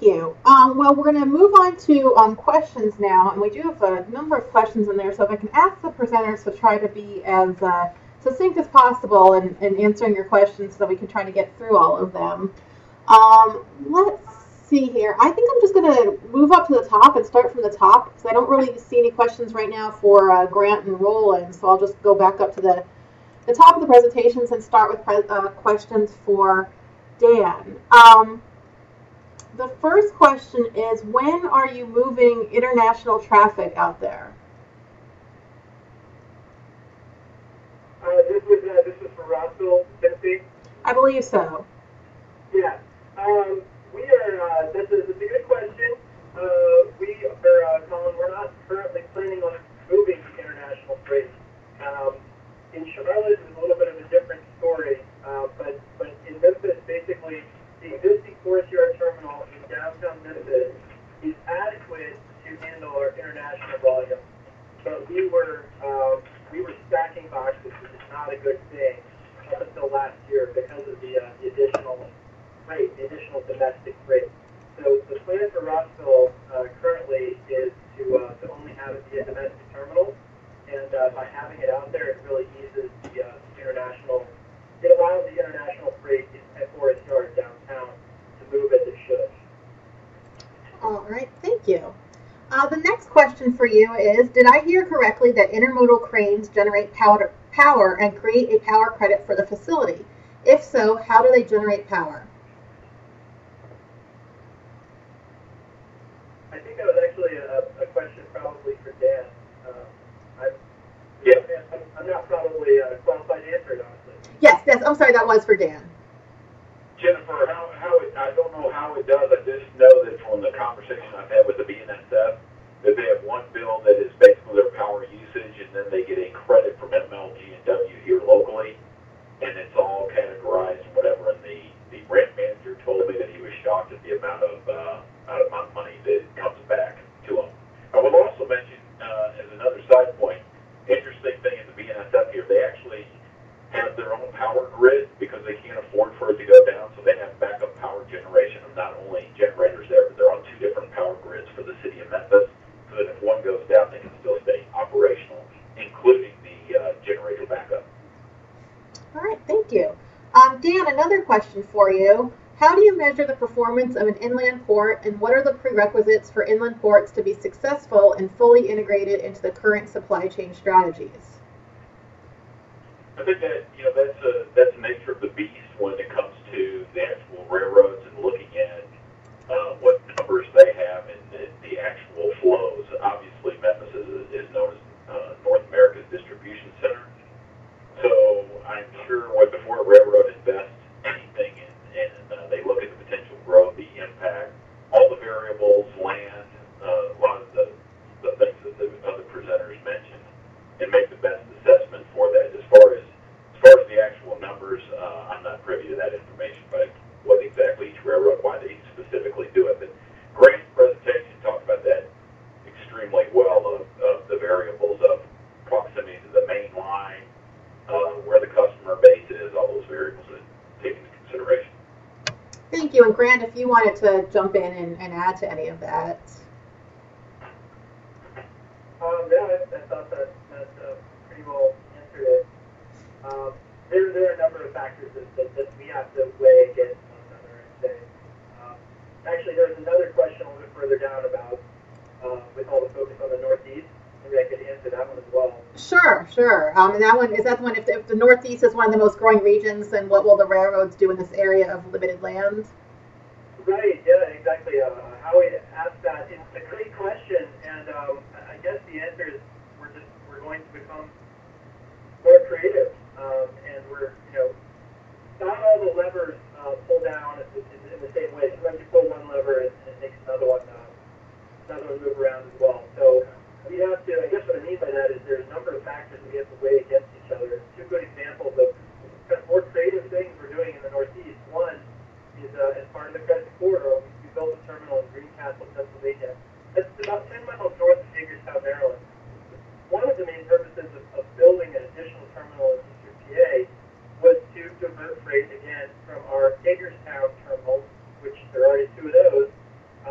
you. Well, we're going to move on to questions now, and we do have a number of questions in there. So if I can ask the presenters to try to be as succinct as possible in answering your questions, so that we can try to get through all of them. Let's see here. I think I'm just going to move up to the top and start from the top because I don't really see any questions right now for Grant and Roland. So I'll just go back up to the top of the presentations and start with questions for Dan. The first question is, when are you moving international traffic out there? This is for Rossville, Tennessee. I believe so. Yeah. We are. That's a good question. We are, Colin. We're not currently planning on moving international freight. In Charlotte, it's a little bit of a different story. But in Memphis, basically, the existing Forest Yard terminal in downtown Memphis is adequate to handle our international volume. But we were stacking boxes, which is not a good thing, up until last year because of the additional freight, the additional domestic freight. So the plan for Rossville currently is to only have it be a domestic terminal, and by having it out there, it really eases the international. It allows the international freight at Forest Yard downtown to move as it should. All right, thank you. The next question for you is, did I hear correctly that intermodal cranes generate power and create a power credit for the facility? If so, how do they generate power? I think that was actually a question probably for Dan. I'm not probably qualified to answer it, honestly. Yes, I'm sorry, that was for Dan. Jennifer, I don't know how it does. I just know that from the conversation I've had with the BNSF, that they have one bill that is basically their power usage, and then they get a credit from MLG and W here locally, and it's all categorized and whatever. And the rent manager told me that he was shocked at the amount of money that comes back to him. I will also mention, as another side point, interesting thing in the BNSF here, they actually have their own power grid because they can't afford for it to go down, so they have backup power generation of not only generators there, but they're on two different power grids for the city of Memphis, so that if one goes down, they can still stay operational, including the generator backup. All right, thank you. Dan, another question for you. How do you measure the performance of an inland port, and what are the prerequisites for inland ports to be successful and fully integrated into the current supply chain strategies? I think that that's the nature of the beast when it comes to the actual railroads and looking at what numbers they have and the actual flows. Obviously, Memphis is known as North America's distribution center. So I'm sure before a railroad invests anything and they look at the potential growth, the impact, all the variables, land, a lot of the things that the other presenters mentioned, and make the best assessment for that. As far as the actual numbers, I'm not privy to that information, but what exactly each railroad, why they specifically do it. But Grant's presentation talked about that extremely well of the variables of proximity to the main line, where the customer base is, all those variables that take into consideration. Thank you. And Grant, if you wanted to jump in and add to any of that. I thought that pretty well answered it. There are a number of factors that we have to weigh against one another and say. Actually, there's another question a little bit further down about with all the focus on the Northeast. Maybe I could answer that one as well. Sure. And that one, is that the one, if the Northeast is one of the most growing regions, then what will the railroads do in this area of limited land? Right, yeah, exactly. Howie asked that. It's a great question, and I guess the answer is we're going to become more creative, and we're, not all the levers pull down in the same way. Sometimes you pull one lever and it makes another one move around as well. So we have to, I guess what I mean by that is there's a number of factors that we have to weigh against each other. Two good examples of kind of more creative things we're doing in the Northeast. One is as part of the Crescent Corridor, we built a terminal in Greencastle, Pennsylvania. That's about 10 miles north of Hagerstown, Maryland. One of the main purposes of building an additional terminal in Eastern PA was to divert freight again from our Hagerstown terminals, which there are already two of those,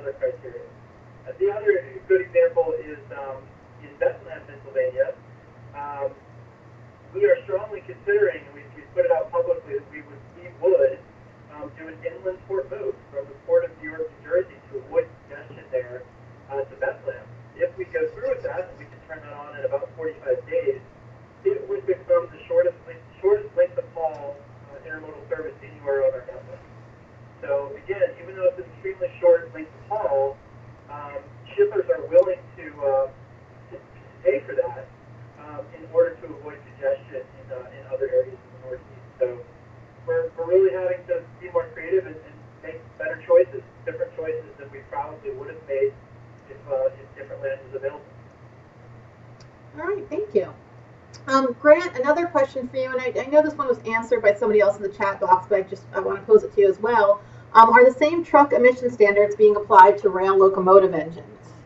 other criteria. The other good example is in Bethlehem, Pennsylvania. We are strongly considering, and we've put it out publicly, that we would do an inland port move from the port of New York, New Jersey to avoid congestion there to Bethlehem. If we go through with that, and we can turn that on in about 45 days, it would become the shortest length of haul intermodal service anywhere on our network. So again, even though it's an extremely short length of haul, shippers are willing to pay for that in order to avoid congestion in other areas of the Northeast. So we're really having to be more creative and make better choices, different choices than we probably would have made if different land was available. All right, thank you. Grant, another question for you, and I know this one was answered by somebody else in the chat box, but I want to pose it to you as well. Are the same truck emission standards being applied to rail locomotive engines?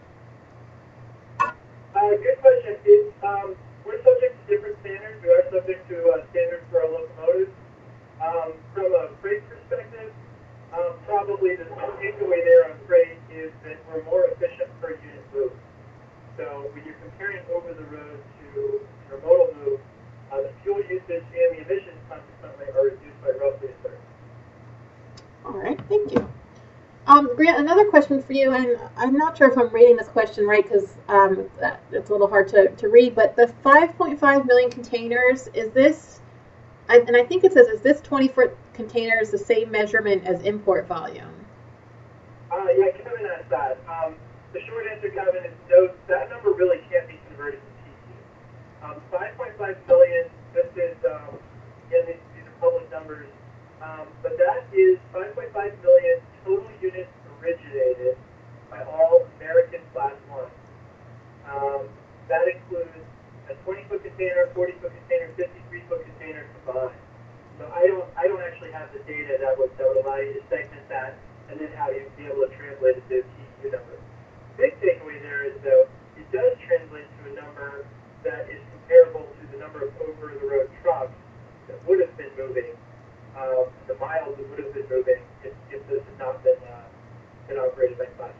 Good question. We're subject to different standards. We are subject to standards for our locomotives. From a freight perspective, probably the takeaway there on freight is that we're more efficient per unit move. So when you're comparing over the road to intermodal move, the fuel usage and the emissions consequently are reduced by roughly a third. All right, thank you. Grant, another question for you, and I'm not sure if I'm reading this question right because it's a little hard to read, but the 5.5 million containers, is this, and I think it says, is this 20-foot containers the same measurement as import volume? Yeah, Kevin asked that. The short answer, Kevin, is no, that number really can't be converted to TEU. 5.5 million, this is, again, these are public numbers, but that is 5.5 million total units originated by all American Class 1. That includes a 20-foot container, 40-foot container, 53-foot container combined. So I don't actually have the data that would allow you to segment that and then have you be able to translate it to a TEU number. Big takeaway there is, though, it does translate to a number that is comparable to the number of over-the-road trucks that would have been moving, the miles that would have been moving if this had not been operated by Class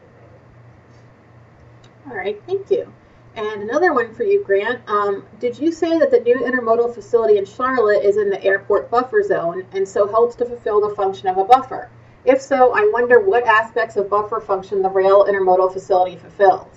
1. All right, thank you. And another one for you, Grant. Did you say that the new intermodal facility in Charlotte is in the airport buffer zone and so helps to fulfill the function of a buffer? If so, I wonder what aspects of buffer function the rail intermodal facility fulfills.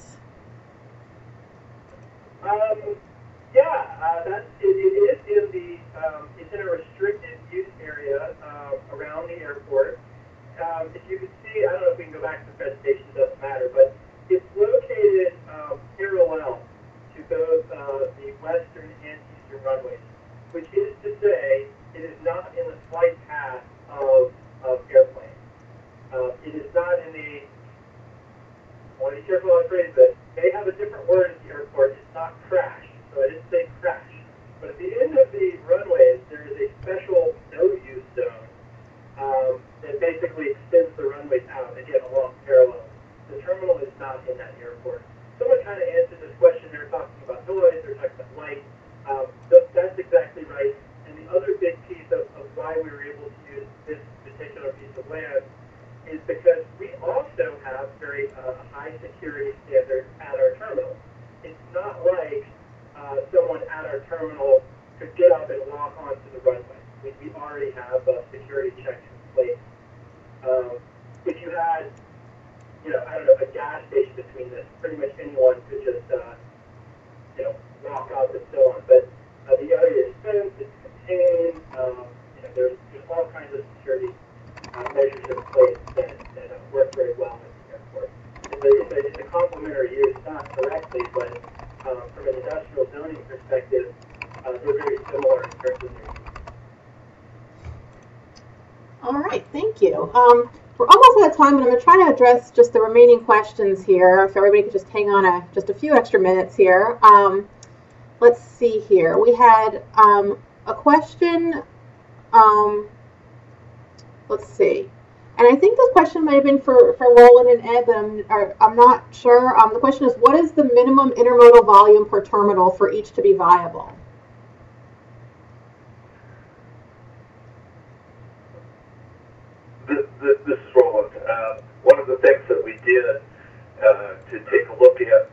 It is it's in a restricted use area around the airport. If you can see, I don't know if we can go back to the presentation, it doesn't matter, but it's located parallel to both the western and eastern runways, which is to say it is not in the flight path of airplanes. It is not in the, I want to be careful how I phrase this, they have a different word at the airport, it's not crash, so I didn't say crash. But at the end of the runways, there is a special no-use zone that basically extends the runways out, again, along parallel. The terminal is not in that airport. Someone kind of answered this question. They're talking about noise, they're talking about light. That's exactly right. And the other big piece of why we were able to use this particular piece of land is because we also have very high security standards at our terminal. It's not like someone at our terminal could get up and walk onto the runway. We already have security checks in place. If you had, I don't know, a gas station between this, pretty much anyone could just, walk up and so on. But the area is fenced, it's contained, there's all kinds of security measures in place that work very well at the airport. It's a complementary use, not directly, but from an industrial zoning perspective, they're very similar in terms of their use. All right, thank you. We're almost out of time, and I'm going to try to address just the remaining questions here. If everybody could just hang on just a few extra minutes here. Let's see here. We had a question. Let's see. And I think this question might have been for Roland and Ed, but I'm not sure. The question is, what is the minimum intermodal volume per terminal for each to be viable? This is Roland. One of the things that we did to take a look at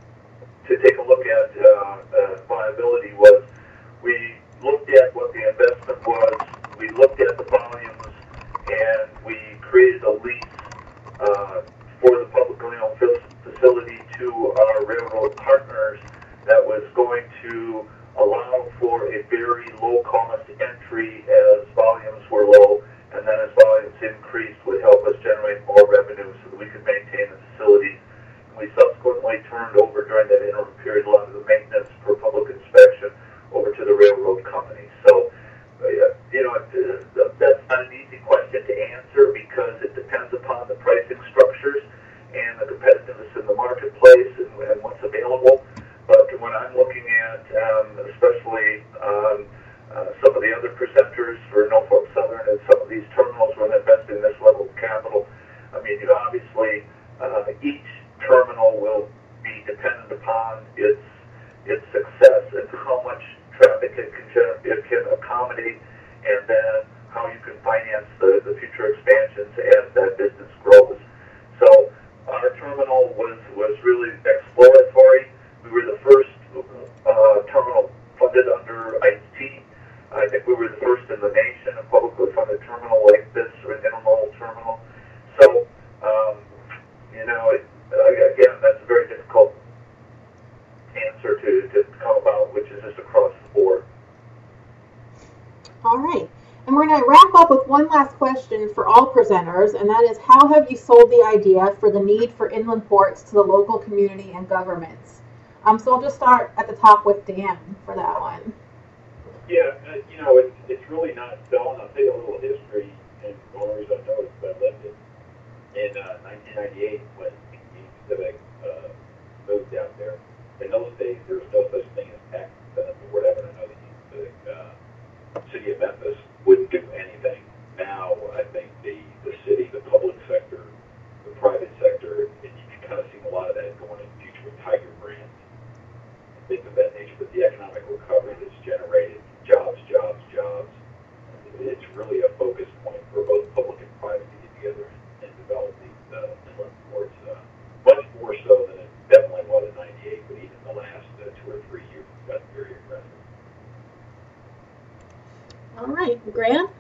viability was we looked at what the investment was, we looked at the volumes, and we created a lease for the publicly owned facility to our railroad partners that was going to allow for a very low cost entry as volumes were low, and then as volumes increased would help us generate more revenue so that we could maintain the facility. We subsequently turned over during that interim period a lot of the maintenance for public inspection over to the railroad company. So, that's not an easy question to answer because it depends upon the pricing structures and the competitiveness in the marketplace and what's available. But when I'm looking at, especially some of the other presenters for Norfolk Southern and some of these terminals when investing this level of capital, I mean, obviously each terminal will be dependent upon its success and how much traffic it can accommodate, and then how you can finance the future expansions as that business grows. So our terminal was really exploratory. We were the first terminal funded under ICE. I think we were the first in the nation, a publicly funded terminal like this, or an intermodal terminal. So, again, that's a very difficult answer to come about, which is just across the board. All right. And we're going to wrap up with one last question for all presenters, and that is, how have you sold the idea for the need for inland ports to the local community and governments? So I'll just start at the top with Dan for that one. Yeah, it's really not selling. I'll tell you a little history, and the only reason I know is because I lived it. In 1998, when Union Pacific moved out there, in those days there was no such thing as tax incentives or whatever. I know the Union Pacific city of Memphis wouldn't do anything. Now, I think the city, the public sector, the private sector, and you can kind of see a lot of that going in the future with Tiger Brands and things of that nature. But the economic recovery that's generated jobs, it's really a focus point for both public and private to get together and develop these inland ports, much more so than it definitely was in '98, but even the last 2 or 3 years, it's gotten very aggressive. All right, Grant?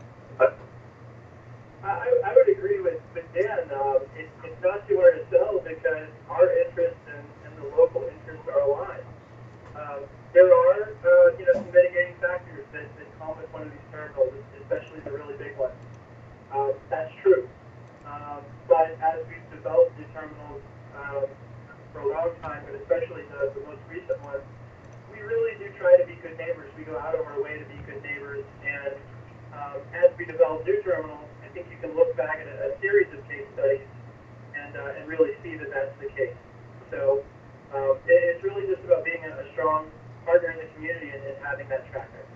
I would agree with Dan. It's not too hard to sell because our interests and the local interests are aligned. There are, some mitigating factors that come with one of these terminals, especially the really big ones. That's true. But as we've developed the terminals for a long time, but especially the most recent ones, we really do try to be good neighbors. We go out of our way to be good neighbors, and as we develop new terminals, I think you can look back at a series of case studies and really see that that's the case. So it's really just about being a strong partner in the community and having that track record.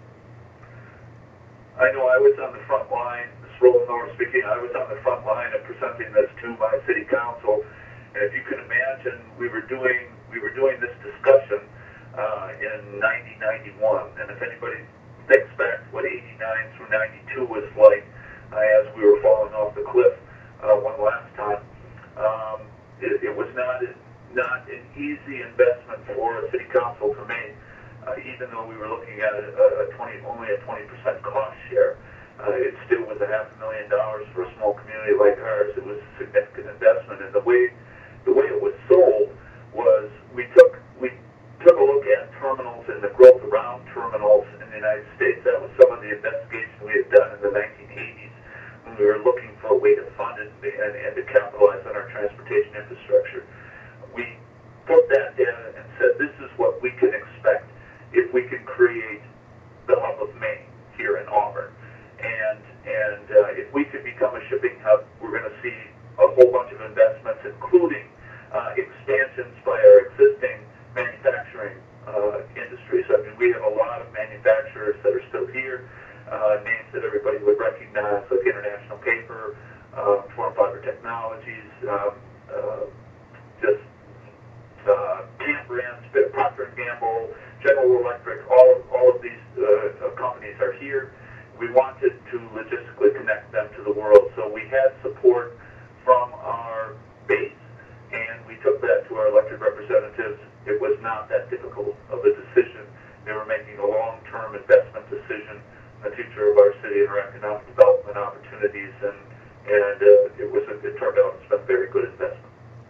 I know I was on the front line, this is Roland Norris speaking, I was on the front line of presenting this to my city council, and if you can imagine, we were doing this discussion in 1991, and if anybody thinks back to what 89 through 92 was like as we were falling off the cliff one last time, it was not an easy investment for a city council to make. Even though we were looking at only a 20% cost share, it still was $500,000 for a small community like ours. It was a significant investment, and the way it was sold was we took a look at terminals and the growth around terminals in the United States. That was some of the investigation we had done in the 1980s when we were looking for a way to fund it and to capitalize on our transportation infrastructure. We put that data and said, this is what we can expect if we can create the hub of Maine here in Auburn. And if we could become a shipping hub, we're going to see a whole bunch of investments, including expansions by our existing manufacturing industries. I mean, we have a lot of manufacturers that are still here, names that everybody would recognize, like International Paper, Form Fiber Technologies, Camp Brands, Procter & Gamble, General Electric, all of these companies are here. We wanted to logistically connect them to the world, so we had support from our base, and we took representatives, it was not that difficult of a decision. They were making a long-term investment decision in the future of our city and our economic development opportunities, and it turned out it's been a very good investment.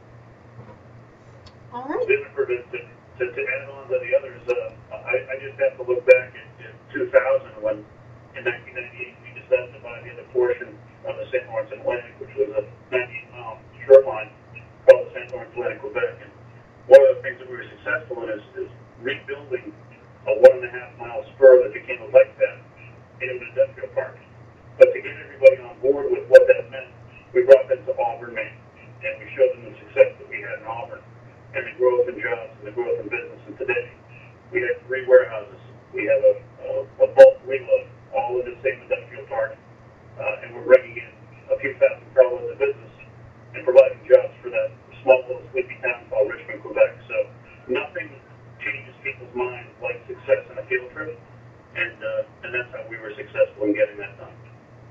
All right. Jennifer, to add on to the others, I just have to look back in 2000 when, in 1998, we decided to buy the other portion of the St. Lawrence Atlantic, which was a 98-mile shoreline called the St. Lawrence Atlantic Quebec. And one of the things that we were successful in is rebuilding a 1.5-mile spur that became a bike path into an industrial park. But to get everybody on board with what that meant, we brought them to Auburn, Maine, and we showed them the success that we had in Auburn and the growth in jobs and the growth in business. And today, we have 3 warehouses. We have a bulk reload, all in the same industrial park, and we're bringing in a few thousand carloads of business and providing jobs for that small little sleepy town called Richmond, Quebec. So nothing changes people's minds like success in a field trip, and that's how we were successful in getting that done.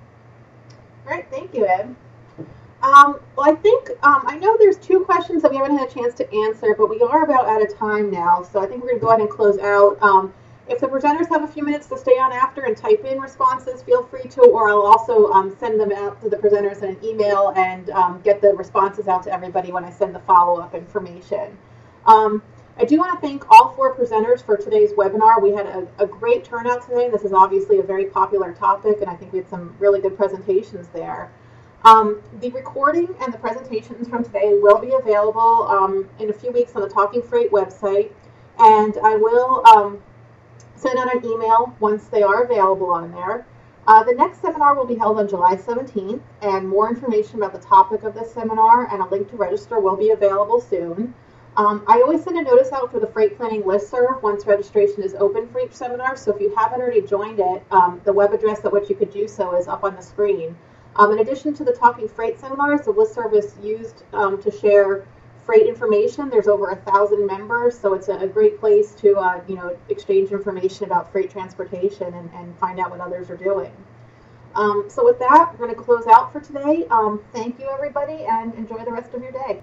All right, thank you, Ed. Well, I think, I know there's 2 questions that we haven't had a chance to answer, but we are about out of time now, so I think we're going to go ahead and close out. If the presenters have a few minutes to stay on after and type in responses, feel free to, or I'll also send them out to the presenters in an email and get the responses out to everybody when I send the follow-up information. I do want to thank all 4 presenters for today's webinar. We had a great turnout today. This is obviously a very popular topic, and I think we had some really good presentations there. The recording and the presentations from today will be available in a few weeks on the Talking Freight website, and I will send out an email once they are available on there. The next seminar will be held on July 17th, and more information about the topic of this seminar and a link to register will be available soon. I always send a notice out for the Freight Planning Listserv once registration is open for each seminar, so if you haven't already joined it, the web address at which you could do so is up on the screen. In addition to the Talking Freight seminars, the listserv is used to share freight information. There's over 1,000 members, so it's a great place to exchange information about freight transportation and find out what others are doing. So with that, we're going to close out for today. Thank you, everybody, and enjoy the rest of your day.